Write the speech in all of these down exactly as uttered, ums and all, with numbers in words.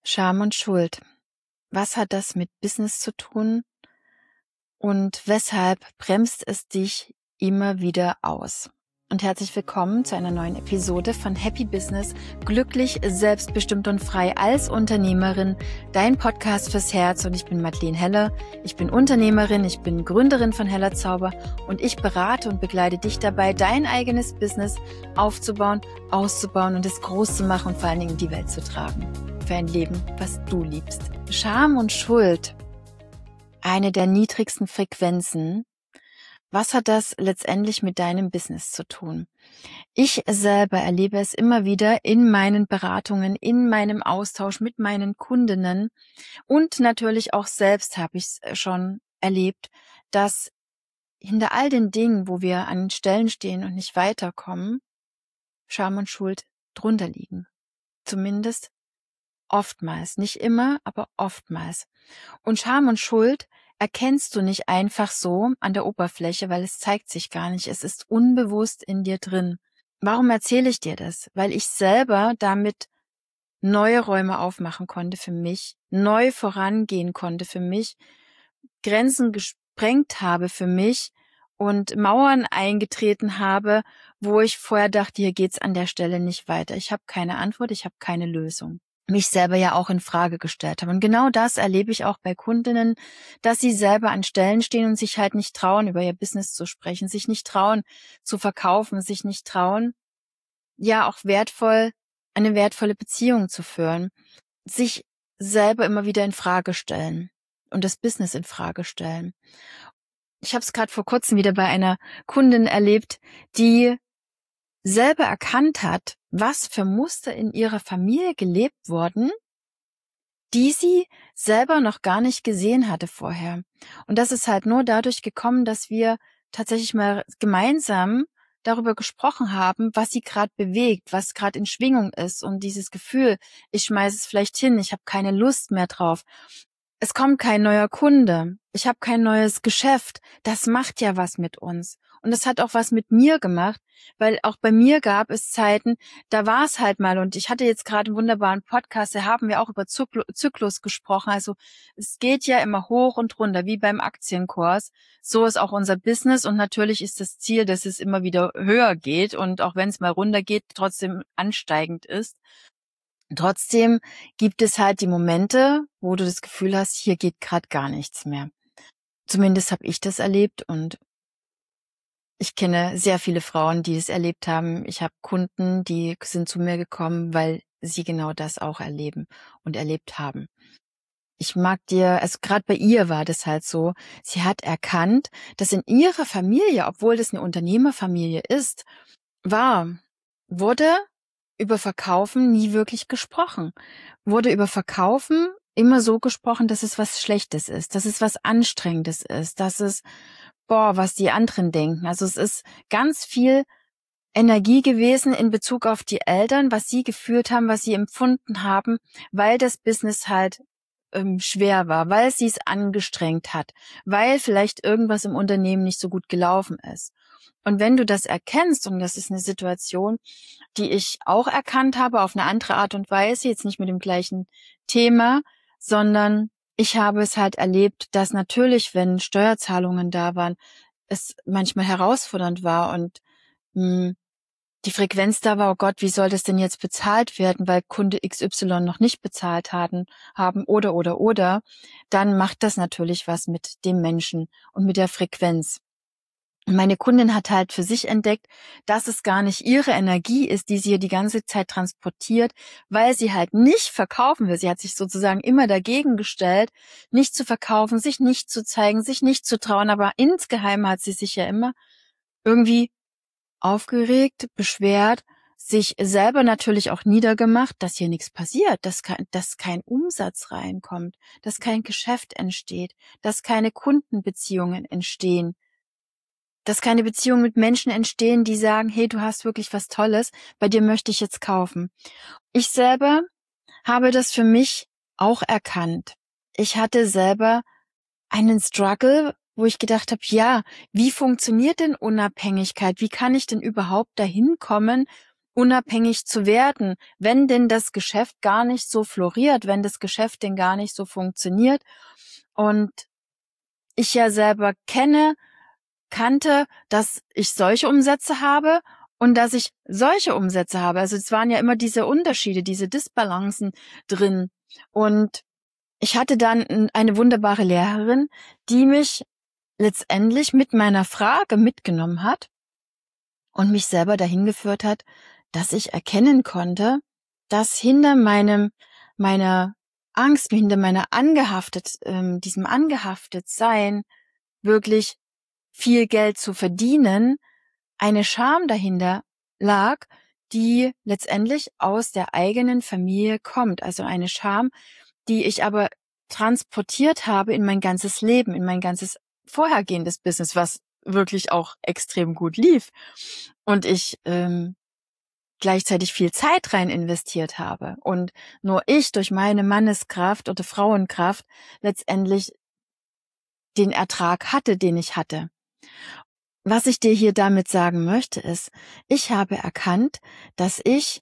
Scham und Schuld. Was hat das mit Business zu tun und weshalb bremst es dich immer wieder aus? Und herzlich willkommen zu einer neuen Episode von Happy Business, glücklich, selbstbestimmt und frei als Unternehmerin, dein Podcast fürs Herz. Und ich bin Madeleine Heller, ich bin Unternehmerin, ich bin Gründerin von Heller Zauber und ich berate und begleite dich dabei, dein eigenes Business aufzubauen, auszubauen und es groß zu machen und vor allen Dingen in die Welt zu tragen. Für ein Leben, was du liebst. Scham und Schuld, eine der niedrigsten Frequenzen. Was hat das letztendlich mit deinem Business zu tun? Ich selber erlebe es immer wieder in meinen Beratungen, in meinem Austausch mit meinen Kundinnen und natürlich auch selbst habe ich es schon erlebt, dass hinter all den Dingen, wo wir an Stellen stehen und nicht weiterkommen, Scham und Schuld drunter liegen. Zumindest oftmals, nicht immer, aber oftmals. Und Scham und Schuld erkennst du nicht einfach so an der Oberfläche, weil es zeigt sich gar nicht. Es ist unbewusst in dir drin. Warum erzähle ich dir das? Weil ich selber damit neue Räume aufmachen konnte für mich, neu vorangehen konnte für mich, Grenzen gesprengt habe für mich und Mauern eingetreten habe, wo ich vorher dachte, hier geht's an der Stelle nicht weiter. Ich habe keine Antwort, ich habe keine Lösung. Mich selber ja auch in Frage gestellt habe. Und genau das erlebe ich auch bei Kundinnen, dass sie selber an Stellen stehen und sich halt nicht trauen, über ihr Business zu sprechen, sich nicht trauen, zu verkaufen, sich nicht trauen, ja auch wertvoll, eine wertvolle Beziehung zu führen, sich selber immer wieder in Frage stellen und das Business in Frage stellen. Ich habe es gerade vor kurzem wieder bei einer Kundin erlebt, die selber erkannt hat, was für Muster in ihrer Familie gelebt wurden, die sie selber noch gar nicht gesehen hatte vorher. Und das ist halt nur dadurch gekommen, dass wir tatsächlich mal gemeinsam darüber gesprochen haben, was sie gerade bewegt, was gerade in Schwingung ist und dieses Gefühl, ich schmeiße es vielleicht hin, ich habe keine Lust mehr drauf. Es kommt kein neuer Kunde, ich habe kein neues Geschäft. Das macht ja was mit uns. Und das hat auch was mit mir gemacht, weil auch bei mir gab es Zeiten, da war es halt mal, und ich hatte jetzt gerade einen wunderbaren Podcast, da haben wir auch über Zyklu- Zyklus gesprochen. Also es geht ja immer hoch und runter, wie beim Aktienkurs. So ist auch unser Business und natürlich ist das Ziel, dass es immer wieder höher geht und auch wenn es mal runter geht, trotzdem ansteigend ist. Trotzdem gibt es halt die Momente, wo du das Gefühl hast, hier geht gerade gar nichts mehr. Zumindest habe ich das erlebt und ich kenne sehr viele Frauen, die es erlebt haben. Ich habe Kunden, die sind zu mir gekommen, weil sie genau das auch erleben und erlebt haben. Ich mag dir, also gerade bei ihr war das halt so, sie hat erkannt, dass in ihrer Familie, obwohl das eine Unternehmerfamilie ist, war, wurde über Verkaufen nie wirklich gesprochen. Wurde über Verkaufen immer so gesprochen, dass es was Schlechtes ist, dass es was Anstrengendes ist, dass es, boah, was die anderen denken. Also es ist ganz viel Energie gewesen in Bezug auf die Eltern, was sie gefühlt haben, was sie empfunden haben, weil das Business halt ähm, schwer war, weil sie es angestrengt hat, weil vielleicht irgendwas im Unternehmen nicht so gut gelaufen ist. Und wenn du das erkennst, und das ist eine Situation, die ich auch erkannt habe auf eine andere Art und Weise, jetzt nicht mit dem gleichen Thema, sondern ich habe es halt erlebt, dass natürlich, wenn Steuerzahlungen da waren, es manchmal herausfordernd war und mh, die Frequenz da war, oh Gott, wie soll das denn jetzt bezahlt werden, weil Kunde X Y noch nicht bezahlt hatten, haben oder, oder, oder, dann macht das natürlich was mit dem Menschen und mit der Frequenz. Und meine Kundin hat halt für sich entdeckt, dass es gar nicht ihre Energie ist, die sie hier die ganze Zeit transportiert, weil sie halt nicht verkaufen will. Sie hat sich sozusagen immer dagegen gestellt, nicht zu verkaufen, sich nicht zu zeigen, sich nicht zu trauen, aber insgeheim hat sie sich ja immer irgendwie aufgeregt, beschwert, sich selber natürlich auch niedergemacht, dass hier nichts passiert, dass kein, dass kein Umsatz reinkommt, dass kein Geschäft entsteht, dass keine Kundenbeziehungen entstehen, dass keine Beziehungen mit Menschen entstehen, die sagen, hey, du hast wirklich was Tolles, bei dir möchte ich jetzt kaufen. Ich selber habe das für mich auch erkannt. Ich hatte selber einen Struggle, wo ich gedacht habe, ja, wie funktioniert denn Unabhängigkeit? Wie kann ich denn überhaupt dahin kommen, unabhängig zu werden, wenn denn das Geschäft gar nicht so floriert, wenn das Geschäft denn gar nicht so funktioniert. Und ich ja selber kenne, kannte, dass ich solche Umsätze habe und dass ich solche Umsätze habe. Also es waren ja immer diese Unterschiede, diese Disbalancen drin. Und ich hatte dann eine wunderbare Lehrerin, die mich letztendlich mit meiner Frage mitgenommen hat und mich selber dahin geführt hat, dass ich erkennen konnte, dass hinter meinem, meiner Angst, hinter meiner angehaftet, ähm, diesem angehaftet Sein, wirklich viel Geld zu verdienen, eine Scham dahinter lag, die letztendlich aus der eigenen Familie kommt. Also eine Scham, die ich aber transportiert habe in mein ganzes Leben, in mein ganzes vorhergehendes Business, was wirklich auch extrem gut lief. Und ich ähm, gleichzeitig viel Zeit rein investiert habe. Und nur ich durch meine Manneskraft oder Frauenkraft letztendlich den Ertrag hatte, den ich hatte. Was ich dir hier damit sagen möchte, ist, ich habe erkannt, dass ich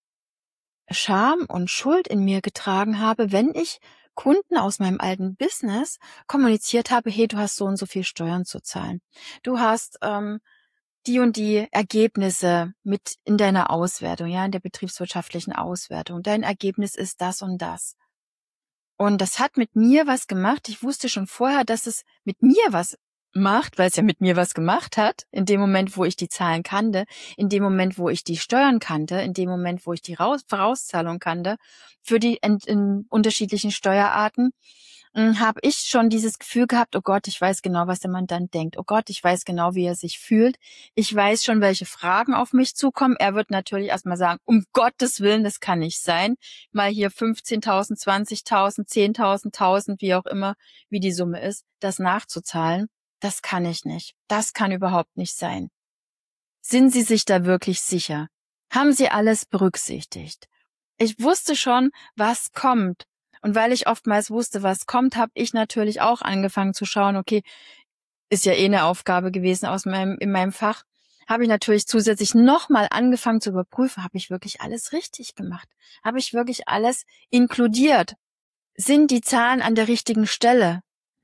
Scham und Schuld in mir getragen habe, wenn ich Kunden aus meinem alten Business kommuniziert habe, hey, du hast so und so viel Steuern zu zahlen. Du hast ähm, die und die Ergebnisse mit in deiner Auswertung, ja, in der betriebswirtschaftlichen Auswertung. Dein Ergebnis ist das und das. Und das hat mit mir was gemacht. Ich wusste schon vorher, dass es mit mir was macht, weil es ja mit mir was gemacht hat, in dem Moment, wo ich die Zahlen kannte, in dem Moment, wo ich die Steuern kannte, in dem Moment, wo ich die Raus- Vorauszahlung kannte, für die in, in unterschiedlichen Steuerarten, habe ich schon dieses Gefühl gehabt, oh Gott, ich weiß genau, was der Mandant denkt. Oh Gott, ich weiß genau, wie er sich fühlt. Ich weiß schon, welche Fragen auf mich zukommen. Er wird natürlich erstmal sagen, um Gottes Willen, das kann nicht sein. Mal hier fünfzehntausend, zwanzigtausend, zehntausend, tausend, wie auch immer, wie die Summe ist, das nachzuzahlen. Das kann ich nicht. Das kann überhaupt nicht sein. Sind Sie sich da wirklich sicher? Haben Sie alles berücksichtigt? Ich wusste schon, was kommt. Und weil ich oftmals wusste, was kommt, habe ich natürlich auch angefangen zu schauen, okay, ist ja eh eine Aufgabe gewesen aus meinem, in meinem Fach, habe ich natürlich zusätzlich nochmal angefangen zu überprüfen, habe ich wirklich alles richtig gemacht? Habe ich wirklich alles inkludiert? Sind die Zahlen an der richtigen Stelle?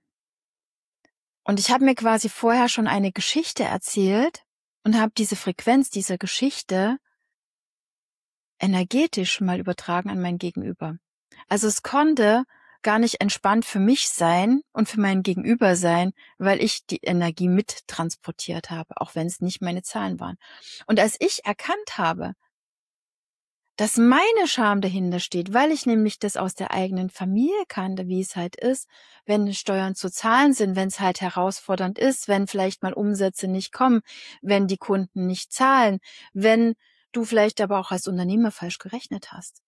Und ich habe mir quasi vorher schon eine Geschichte erzählt und habe diese Frequenz dieser Geschichte energetisch mal übertragen an mein Gegenüber. Also es konnte gar nicht entspannt für mich sein und für mein Gegenüber sein, weil ich die Energie mittransportiert habe, auch wenn es nicht meine Zahlen waren. Und als ich erkannt habe, dass meine Scham dahinter steht, weil ich nämlich das aus der eigenen Familie kannte, wie es halt ist, wenn Steuern zu zahlen sind, wenn es halt herausfordernd ist, wenn vielleicht mal Umsätze nicht kommen, wenn die Kunden nicht zahlen, wenn du vielleicht aber auch als Unternehmer falsch gerechnet hast.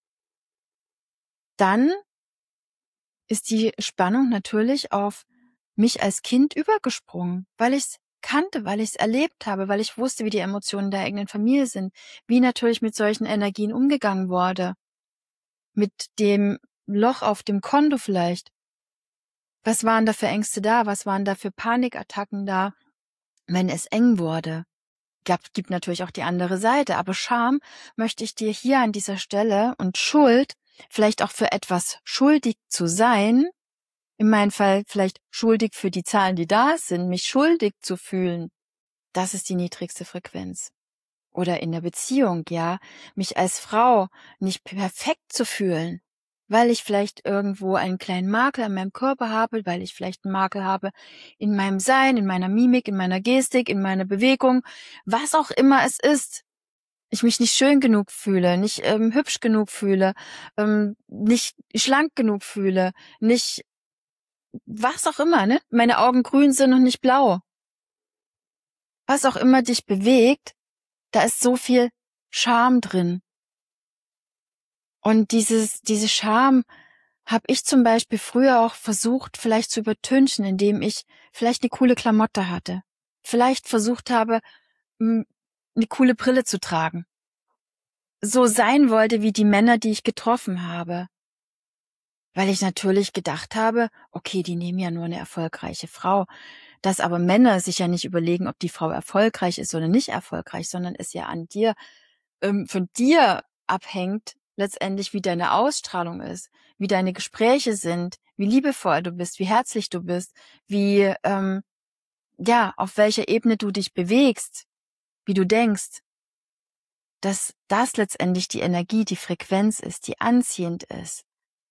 Dann ist die Spannung natürlich auf mich als Kind übergesprungen, weil ich es kannte, weil ich es erlebt habe, weil ich wusste, wie die Emotionen der eigenen Familie sind, wie natürlich mit solchen Energien umgegangen wurde, mit dem Loch auf dem Konto vielleicht. Was waren da für Ängste da? Was waren da für Panikattacken da, wenn es eng wurde? Gab, gibt natürlich auch die andere Seite, aber Scham möchte ich dir hier an dieser Stelle und Schuld, vielleicht auch für etwas schuldig zu sein, in meinem Fall vielleicht schuldig für die Zahlen, die da sind, mich schuldig zu fühlen, das ist die niedrigste Frequenz. Oder in der Beziehung, ja, mich als Frau nicht perfekt zu fühlen, weil ich vielleicht irgendwo einen kleinen Makel an meinem Körper habe, weil ich vielleicht einen Makel habe in meinem Sein, in meiner Mimik, in meiner Gestik, in meiner Bewegung, was auch immer es ist. Ich mich nicht schön genug fühle, nicht ähm, hübsch genug fühle, ähm, nicht schlank genug fühle, nicht was auch immer, ne? Meine Augen grün sind und nicht blau. Was auch immer dich bewegt, da ist so viel Scham drin. Und dieses, diese Scham habe ich zum Beispiel früher auch versucht, vielleicht zu übertünchen, indem ich vielleicht eine coole Klamotte hatte. Vielleicht versucht habe, eine coole Brille zu tragen. So sein wollte wie die Männer, die ich getroffen habe. Weil ich natürlich gedacht habe, okay, die nehmen ja nur eine erfolgreiche Frau. Dass aber Männer sich ja nicht überlegen, ob die Frau erfolgreich ist oder nicht erfolgreich, sondern es ja an dir ähm, von dir abhängt, letztendlich wie deine Ausstrahlung ist, wie deine Gespräche sind, wie liebevoll du bist, wie herzlich du bist, wie, ähm, ja, auf welcher Ebene du dich bewegst, wie du denkst, dass das letztendlich die Energie, die Frequenz ist, die anziehend ist.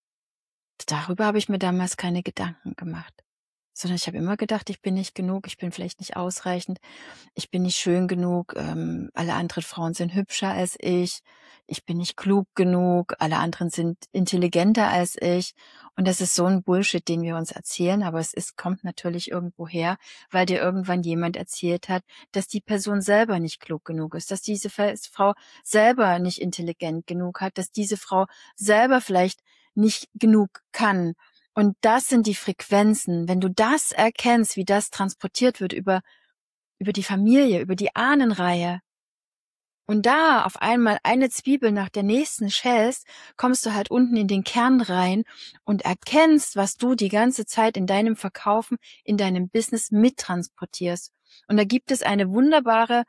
Darüber habe ich mir damals keine Gedanken gemacht, sondern ich habe immer gedacht, ich bin nicht genug, ich bin vielleicht nicht ausreichend, ich bin nicht schön genug, ähm, alle anderen Frauen sind hübscher als ich, ich bin nicht klug genug, alle anderen sind intelligenter als ich. Und das ist so ein Bullshit, den wir uns erzählen, aber es ist, kommt natürlich irgendwo her, weil dir irgendwann jemand erzählt hat, dass die Person selber nicht klug genug ist, dass diese Frau selber nicht intelligent genug hat, dass diese Frau selber vielleicht nicht genug kann. Und das sind die Frequenzen. Wenn du das erkennst, wie das transportiert wird über über die Familie, über die Ahnenreihe, und da auf einmal eine Zwiebel nach der nächsten schälst, kommst du halt unten in den Kern rein und erkennst, was du die ganze Zeit in deinem Verkaufen, in deinem Business mittransportierst. Und da gibt es eine wunderbare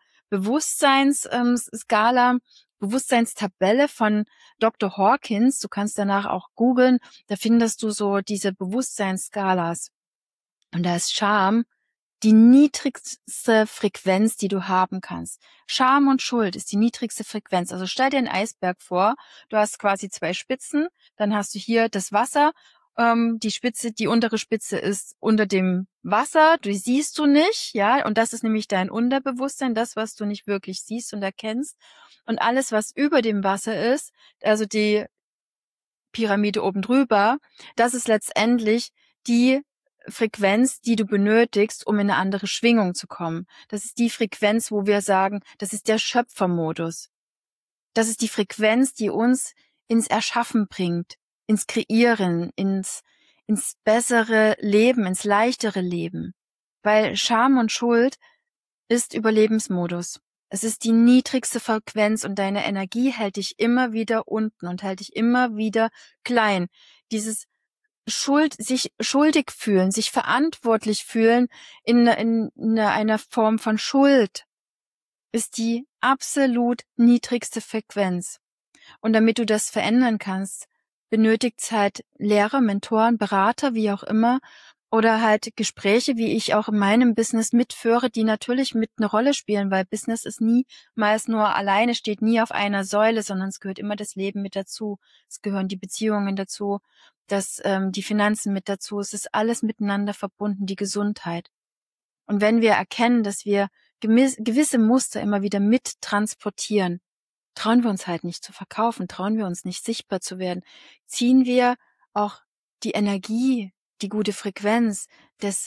Bewusstseinsskala, Bewusstseinstabelle von Doktor Hawkins. Du kannst danach auch googeln, da findest du so diese Bewusstseinsskalas. Und da ist Scham die niedrigste Frequenz, die du haben kannst. Scham und Schuld ist die niedrigste Frequenz. Also stell dir einen Eisberg vor, du hast quasi zwei Spitzen, dann hast du hier das Wasser, ähm, die Spitze, die untere Spitze ist unter dem Wasser, du siehst du nicht, ja, und das ist nämlich dein Unterbewusstsein, das, was du nicht wirklich siehst und erkennst. Und alles, was über dem Wasser ist, also die Pyramide oben drüber, das ist letztendlich die Frequenz, die du benötigst, um in eine andere Schwingung zu kommen. Das ist die Frequenz, wo wir sagen, das ist der Schöpfermodus. Das ist die Frequenz, die uns ins Erschaffen bringt, ins Kreieren, ins, ins bessere Leben, ins leichtere Leben. Weil Scham und Schuld ist Überlebensmodus. Es ist die niedrigste Frequenz und deine Energie hält dich immer wieder unten und hält dich immer wieder klein. Dieses Schuld, sich schuldig fühlen, sich verantwortlich fühlen in, in, in einer Form von Schuld ist die absolut niedrigste Frequenz. Und damit du das verändern kannst, benötigt es halt Lehrer, Mentoren, Berater, wie auch immer, oder halt Gespräche, wie ich auch in meinem Business mitführe, die natürlich mit eine Rolle spielen, weil Business ist niemals nur alleine, steht nie auf einer Säule, sondern es gehört immer das Leben mit dazu. Es gehören die Beziehungen dazu, das, ähm, die Finanzen mit dazu. Es ist alles miteinander verbunden, die Gesundheit. Und wenn wir erkennen, dass wir gewisse Muster immer wieder mit transportieren, trauen wir uns halt nicht zu verkaufen, trauen wir uns nicht sichtbar zu werden, ziehen wir auch die Energie, die gute Frequenz des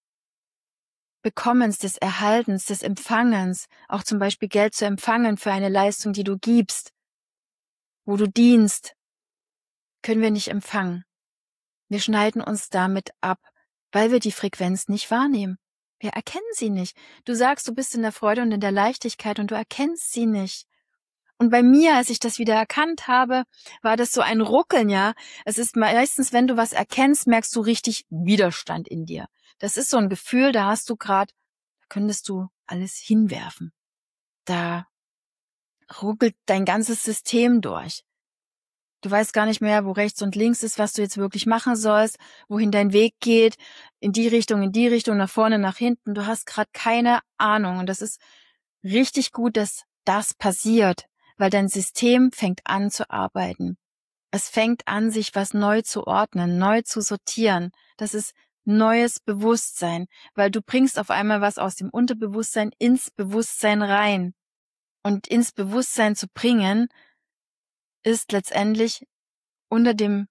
Bekommens, des Erhaltens, des Empfangens, auch zum Beispiel Geld zu empfangen für eine Leistung, die du gibst, wo du dienst, können wir nicht empfangen. Wir schneiden uns damit ab, weil wir die Frequenz nicht wahrnehmen. Wir erkennen sie nicht. Du sagst, du bist in der Freude und in der Leichtigkeit und du erkennst sie nicht. Und bei mir, als ich das wieder erkannt habe, war das so ein Ruckeln, ja. Es ist meistens, wenn du was erkennst, merkst du richtig Widerstand in dir. Das ist so ein Gefühl, da hast du gerade, da könntest du alles hinwerfen. Da ruckelt dein ganzes System durch. Du weißt gar nicht mehr, wo rechts und links ist, was du jetzt wirklich machen sollst, wohin dein Weg geht, in die Richtung, in die Richtung, nach vorne, nach hinten. Du hast gerade keine Ahnung. Und das ist richtig gut, dass das passiert, weil dein System fängt an zu arbeiten. Es fängt an, sich was neu zu ordnen, neu zu sortieren. Das ist neues Bewusstsein, weil du bringst auf einmal was aus dem Unterbewusstsein ins Bewusstsein rein. Und ins Bewusstsein zu bringen, ist letztendlich unter dem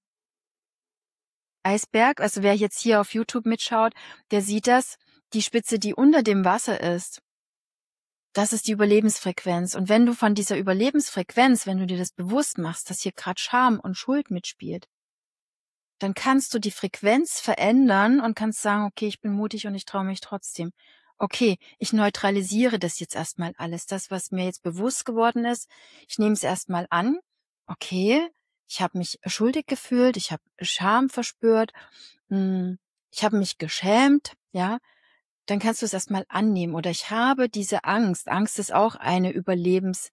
Eisberg, also wer jetzt hier auf YouTube mitschaut, der sieht das, die Spitze, die unter dem Wasser ist, das ist die Überlebensfrequenz. Und wenn du von dieser Überlebensfrequenz, wenn du dir das bewusst machst, dass hier gerade Scham und Schuld mitspielt, dann kannst du die Frequenz verändern und kannst sagen, okay, ich bin mutig und ich traue mich trotzdem. Okay, ich neutralisiere das jetzt erstmal alles, das, was mir jetzt bewusst geworden ist. Ich nehme es erstmal an. Okay, ich habe mich schuldig gefühlt, ich habe Scham verspürt, ich habe mich geschämt, ja. Dann kannst du es erstmal annehmen. Oder ich habe diese Angst. Angst ist auch eine Überlebensfrequenz.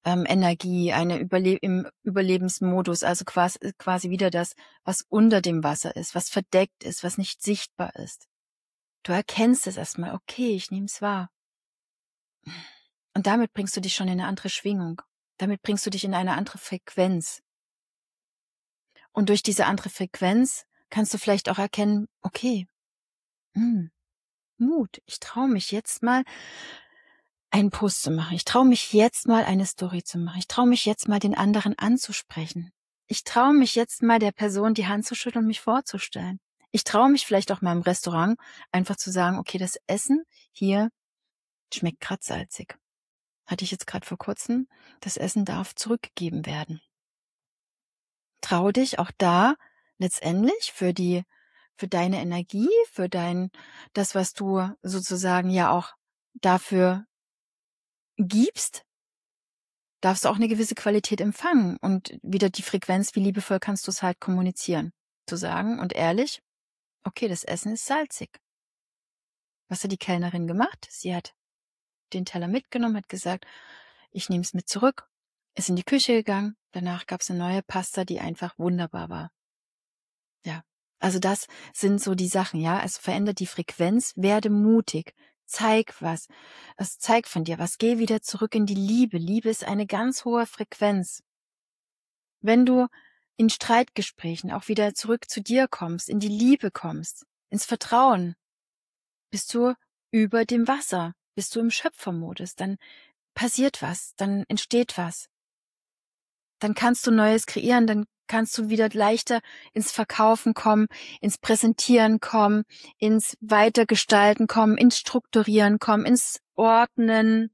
ähm, Energie, eine Überle im Überlebensmodus, also quasi, quasi wieder das, was unter dem Wasser ist, was verdeckt ist, was nicht sichtbar ist. Du erkennst es erstmal, okay, ich nehme es wahr. Und damit bringst du dich schon in eine andere Schwingung. Damit bringst du dich in eine andere Frequenz. Und durch diese andere Frequenz kannst du vielleicht auch erkennen, okay, mh, Mut, ich traue mich jetzt mal, einen Post zu machen. Ich traue mich jetzt mal, eine Story zu machen. Ich traue mich jetzt mal, den anderen anzusprechen. Ich traue mich jetzt mal, der Person die Hand zu schütteln und mich vorzustellen. Ich traue mich vielleicht auch mal im Restaurant einfach zu sagen, okay, das Essen hier schmeckt grad salzig. Hatte ich jetzt gerade vor kurzem. Das Essen darf zurückgegeben werden. Trau dich auch da letztendlich für die, für deine Energie, für dein, das, was du sozusagen ja auch dafür gibst, darfst du auch eine gewisse Qualität empfangen und wieder die Frequenz, wie liebevoll kannst du es halt kommunizieren. Zu sagen und ehrlich, okay, das Essen ist salzig. Was hat die Kellnerin gemacht? Sie hat den Teller mitgenommen, hat gesagt, ich nehme es mit zurück, ist in die Küche gegangen, danach gab es eine neue Pasta, die einfach wunderbar war. Ja, also das sind so die Sachen, ja, also verändert die Frequenz, werde mutig, zeig was, es zeig von dir was, geh wieder zurück in die Liebe. Liebe ist eine ganz hohe Frequenz. Wenn du in Streitgesprächen auch wieder zurück zu dir kommst, in die Liebe kommst, ins Vertrauen, bist du über dem Wasser, bist du im Schöpfermodus, dann passiert was, dann entsteht was. Dann kannst du Neues kreieren, dann kannst du wieder leichter ins Verkaufen kommen, ins Präsentieren kommen, ins Weitergestalten kommen, ins Strukturieren kommen, ins Ordnen.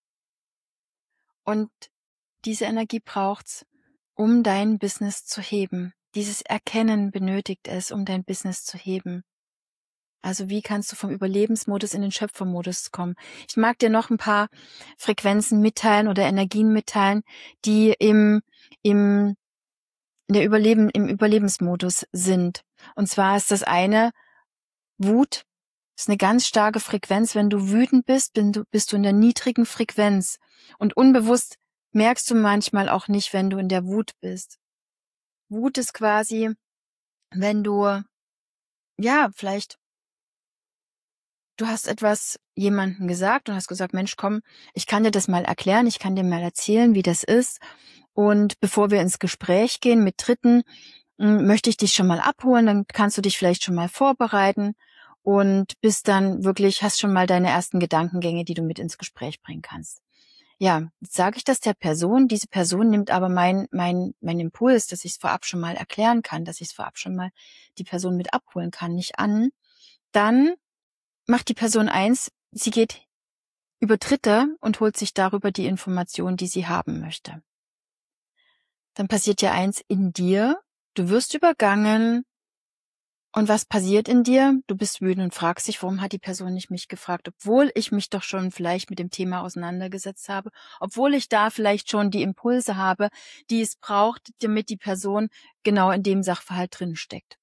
Und diese Energie braucht's, um dein Business zu heben. Dieses Erkennen benötigt es, um dein Business zu heben. Also wie kannst du vom Überlebensmodus in den Schöpfermodus kommen? Ich mag dir noch ein paar Frequenzen mitteilen oder Energien mitteilen, die im, im, in der Überleben, im Überlebensmodus sind. Und zwar ist das eine Wut. Das ist eine ganz starke Frequenz. Wenn du wütend bist, bist du in der niedrigen Frequenz. Und unbewusst merkst du manchmal auch nicht, wenn du in der Wut bist. Wut ist quasi, wenn du, ja, vielleicht du hast etwas jemandem gesagt und hast gesagt, Mensch, komm, ich kann dir das mal erklären, ich kann dir mal erzählen, wie das ist. Und bevor wir ins Gespräch gehen mit Dritten, möchte ich dich schon mal abholen, dann kannst du dich vielleicht schon mal vorbereiten und bist dann wirklich, hast schon mal deine ersten Gedankengänge, die du mit ins Gespräch bringen kannst. Ja, jetzt sage ich das der Person, diese Person nimmt aber mein, mein, mein Impuls, dass ich es vorab schon mal erklären kann, dass ich es vorab schon mal die Person mit abholen kann, nicht an. Dann macht die Person eins, sie geht über Dritte und holt sich darüber die Information, die sie haben möchte. Dann passiert ja eins in dir, du wirst übergangen und was passiert in dir? Du bist wütend und fragst dich, warum hat die Person nicht mich gefragt, obwohl ich mich doch schon vielleicht mit dem Thema auseinandergesetzt habe, obwohl ich da vielleicht schon die Impulse habe, die es braucht, damit die Person genau in dem Sachverhalt drin steckt.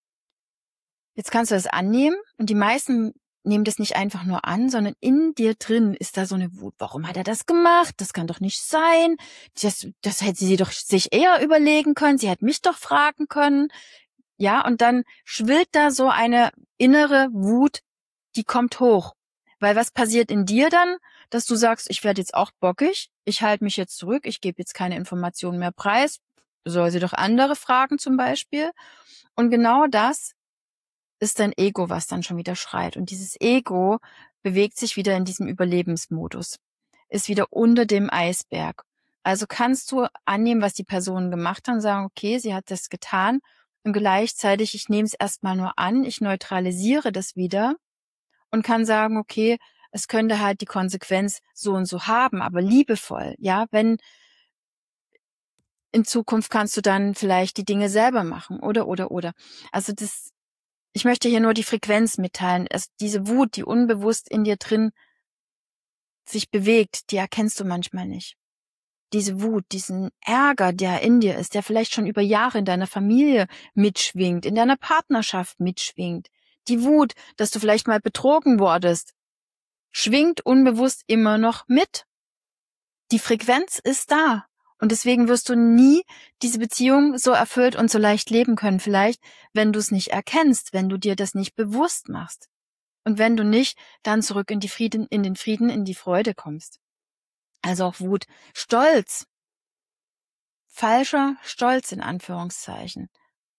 Jetzt kannst du das annehmen und die meisten nehmen das nicht einfach nur an, sondern in dir drin ist da so eine Wut. Warum hat er das gemacht? Das kann doch nicht sein. Das, das hätte sie doch sich eher überlegen können. Sie hätte mich doch fragen können. Ja, und dann schwillt da so eine innere Wut, die kommt hoch. Weil was passiert in dir dann? Dass du sagst, ich werde jetzt auch bockig, ich halte mich jetzt zurück, ich gebe jetzt keine Informationen mehr preis, soll sie doch andere fragen zum Beispiel. Und genau das ist dein Ego, was dann schon wieder schreit. Und dieses Ego bewegt sich wieder in diesem Überlebensmodus, ist wieder unter dem Eisberg. Also kannst du annehmen, was die Person gemacht hat und sagen, okay, sie hat das getan und gleichzeitig, ich nehme es erstmal nur an, ich neutralisiere das wieder und kann sagen, okay, es könnte halt die Konsequenz so und so haben, aber liebevoll, ja, wenn in Zukunft kannst du dann vielleicht die Dinge selber machen oder, oder, oder. Also das Ich möchte hier nur die Frequenz mitteilen. Also diese Wut, die unbewusst in dir drin sich bewegt, die erkennst du manchmal nicht. Diese Wut, diesen Ärger, der in dir ist, der vielleicht schon über Jahre in deiner Familie mitschwingt, in deiner Partnerschaft mitschwingt. Die Wut, dass du vielleicht mal betrogen wurdest, schwingt unbewusst immer noch mit. die Frequenz ist da. Und deswegen wirst du nie diese Beziehung so erfüllt und so leicht leben können. Vielleicht, wenn du es nicht erkennst, wenn du dir das nicht bewusst machst. Und wenn du nicht dann zurück in die Frieden, in den Frieden, in die Freude kommst. Also auch Wut. Stolz. Falscher Stolz in Anführungszeichen.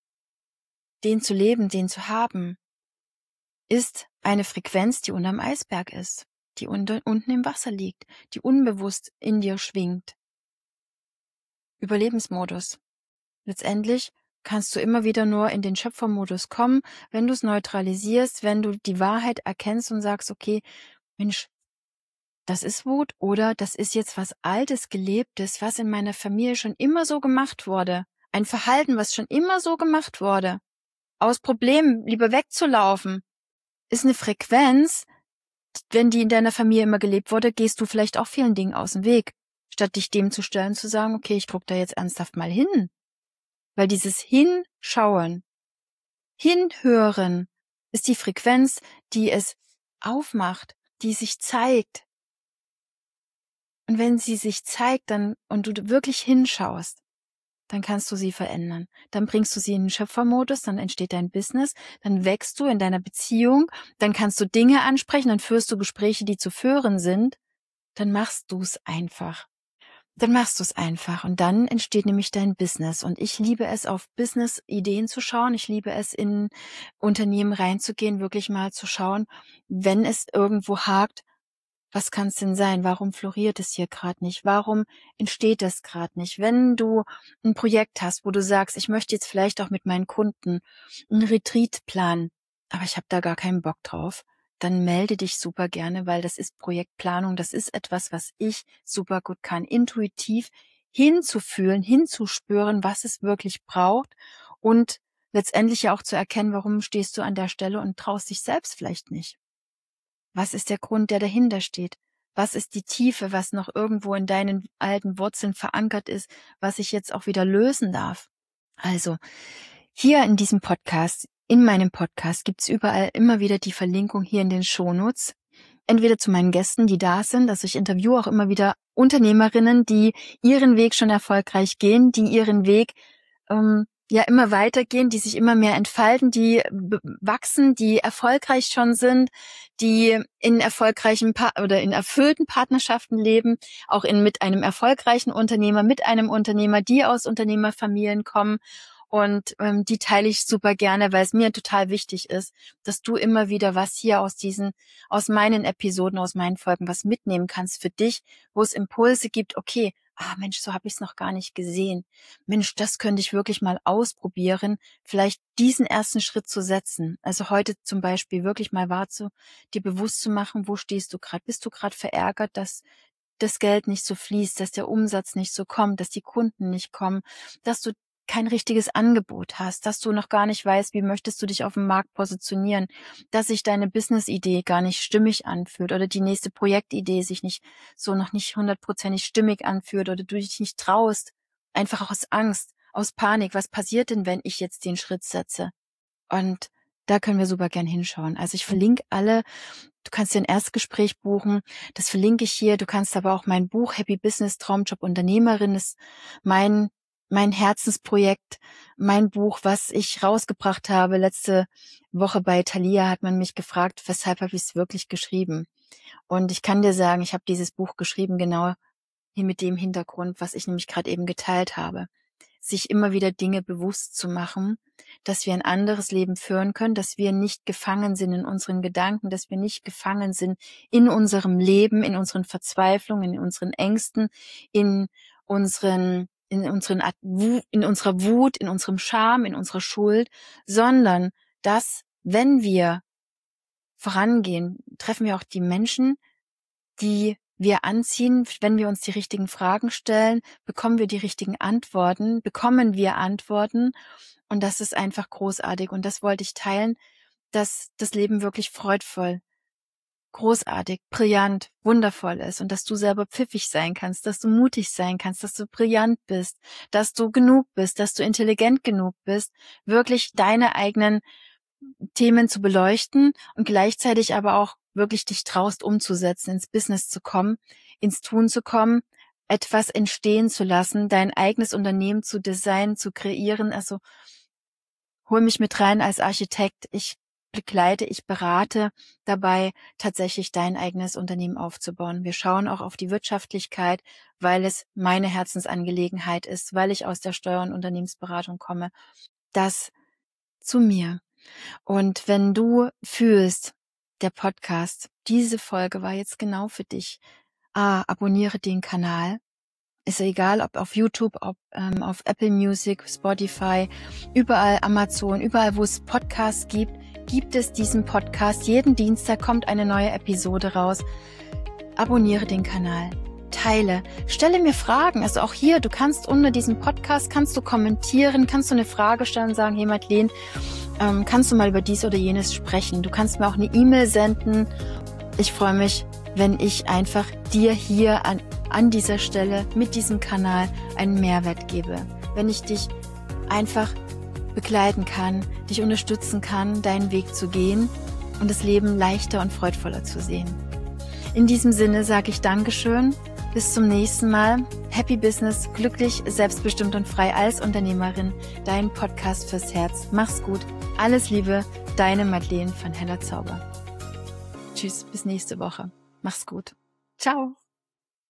Den zu leben, den zu haben, ist eine Frequenz, die unterm Eisberg ist, die unter, unten im Wasser liegt, die unbewusst in dir schwingt. Überlebensmodus. Letztendlich kannst du immer wieder nur in den Schöpfermodus kommen, wenn du es neutralisierst, wenn du die Wahrheit erkennst und sagst, okay, Mensch, das ist Wut oder das ist jetzt was Altes, Gelebtes, was in meiner Familie schon immer so gemacht wurde. Ein Verhalten, was schon immer so gemacht wurde. Aus Problemen lieber wegzulaufen, ist eine Frequenz, wenn die in deiner Familie immer gelebt wurde, gehst du vielleicht auch vielen Dingen aus dem Weg, statt dich dem zu stellen, zu sagen, okay, ich gucke da jetzt ernsthaft mal hin. Weil dieses Hinschauen, Hinhören ist die Frequenz, die es aufmacht, die sich zeigt. Und wenn sie sich zeigt dann und du wirklich hinschaust, dann kannst du sie verändern. Dann bringst du sie in den Schöpfermodus, dann entsteht dein Business, dann wächst du in deiner Beziehung, dann kannst du Dinge ansprechen, dann führst du Gespräche, die zu führen sind, dann machst du es einfach. Dann machst du es einfach und dann entsteht nämlich dein Business. Und ich liebe es, auf Business-Ideen zu schauen. Ich liebe es, in Unternehmen reinzugehen, wirklich mal zu schauen, wenn es irgendwo hakt, was kann es denn sein? Warum floriert es hier gerade nicht? Warum entsteht das gerade nicht? Wenn du ein Projekt hast, wo du sagst, ich möchte jetzt vielleicht auch mit meinen Kunden einen Retreat planen, aber ich habe da gar keinen Bock drauf, dann melde dich super gerne, weil das ist Projektplanung, das ist etwas, was ich super gut kann, intuitiv hinzufühlen, hinzuspüren, was es wirklich braucht und letztendlich ja auch zu erkennen, warum stehst du an der Stelle und traust dich selbst vielleicht nicht. Was ist der Grund, der dahinter steht? Was ist die Tiefe, was noch irgendwo in deinen alten Wurzeln verankert ist, was ich jetzt auch wieder lösen darf? Also, hier in diesem Podcast, in meinem Podcast gibt's überall immer wieder die Verlinkung hier in den Shownotes. Entweder zu meinen Gästen, die da sind, also ich interviewe auch immer wieder Unternehmerinnen, die ihren Weg schon erfolgreich gehen, die ihren Weg ähm, ja immer weitergehen, die sich immer mehr entfalten, die wachsen, die erfolgreich schon sind, die in erfolgreichen pa- oder in erfüllten Partnerschaften leben, auch in mit einem erfolgreichen Unternehmer, mit einem Unternehmer, die aus Unternehmerfamilien kommen. Und ähm, die teile ich super gerne, weil es mir total wichtig ist, dass du immer wieder was hier aus diesen, aus meinen Episoden, aus meinen Folgen was mitnehmen kannst für dich, wo es Impulse gibt, okay, ah Mensch, so habe ich es noch gar nicht gesehen. Mensch, das könnte ich wirklich mal ausprobieren, vielleicht diesen ersten Schritt zu setzen. Also heute zum Beispiel wirklich mal wahr zu, dir bewusst zu machen, wo stehst du gerade? Bist du gerade verärgert, dass das Geld nicht so fließt, dass der Umsatz nicht so kommt, dass die Kunden nicht kommen, dass du kein richtiges Angebot hast, dass du noch gar nicht weißt, wie möchtest du dich auf dem Markt positionieren, dass sich deine Business-Idee gar nicht stimmig anfühlt oder die nächste Projektidee sich nicht so noch nicht hundertprozentig stimmig anfühlt oder du dich nicht traust, einfach aus Angst, aus Panik. Was passiert denn, wenn ich jetzt den Schritt setze? Und da können wir super gern hinschauen. Also ich verlinke alle, du kannst dir ein Erstgespräch buchen, das verlinke ich hier. Du kannst aber auch mein Buch Happy Business Traumjob Unternehmerin ist mein mein Herzensprojekt, mein Buch, was ich rausgebracht habe. Letzte Woche bei Thalia hat man mich gefragt, weshalb habe ich es wirklich geschrieben? Und ich kann dir sagen, ich habe dieses Buch geschrieben genau hier mit dem Hintergrund, was ich nämlich gerade eben geteilt habe. Sich immer wieder Dinge bewusst zu machen, dass wir ein anderes Leben führen können, dass wir nicht gefangen sind in unseren Gedanken, dass wir nicht gefangen sind in unserem Leben, in unseren Verzweiflungen, in unseren Ängsten, in unseren in unseren in unserer Wut, in unserem Scham, in unserer Schuld, sondern dass, wenn wir vorangehen, treffen wir auch die Menschen, die wir anziehen. Wenn wir uns die richtigen Fragen stellen, bekommen wir die richtigen Antworten, bekommen wir Antworten und das ist einfach großartig und das wollte ich teilen, dass das Leben wirklich freudvoll, großartig, brillant, wundervoll ist und dass du selber pfiffig sein kannst, dass du mutig sein kannst, dass du brillant bist, dass du genug bist, dass du intelligent genug bist, wirklich deine eigenen Themen zu beleuchten und gleichzeitig aber auch wirklich dich traust umzusetzen, ins Business zu kommen, ins Tun zu kommen, etwas entstehen zu lassen, dein eigenes Unternehmen zu designen, zu kreieren. Also hol mich mit rein als Architekt. Ich begleite, ich berate dabei, tatsächlich dein eigenes Unternehmen aufzubauen. Wir schauen auch auf die Wirtschaftlichkeit, weil es meine Herzensangelegenheit ist, weil ich aus der Steuer- und Unternehmensberatung komme. Das zu mir. Und wenn du fühlst, der Podcast, diese Folge war jetzt genau für dich, ah, abonniere den Kanal. Ist egal, ob auf YouTube, ob ähm, auf Apple Music, Spotify, überall Amazon, überall, wo es Podcasts gibt, gibt es diesen Podcast. Jeden Dienstag kommt eine neue Episode raus. Abonniere den Kanal, teile, stelle mir Fragen. Also auch hier, du kannst unter diesem Podcast, kannst du kommentieren, kannst du eine Frage stellen und sagen, hey Madeleine, ähm, kannst du mal über dies oder jenes sprechen? Du kannst mir auch eine E-Mail senden. Ich freue mich, wenn ich einfach dir hier an, an dieser Stelle mit diesem Kanal einen Mehrwert gebe. Wenn ich dich einfach begleiten kann, dich unterstützen kann, deinen Weg zu gehen und das Leben leichter und freudvoller zu sehen. In diesem Sinne sage ich Dankeschön. Bis zum nächsten Mal. Happy Business, glücklich, selbstbestimmt und frei als Unternehmerin. Dein Podcast fürs Herz. Mach's gut. Alles Liebe, deine Madeleine von Heller Zauber. Tschüss, bis nächste Woche. Mach's gut. Ciao.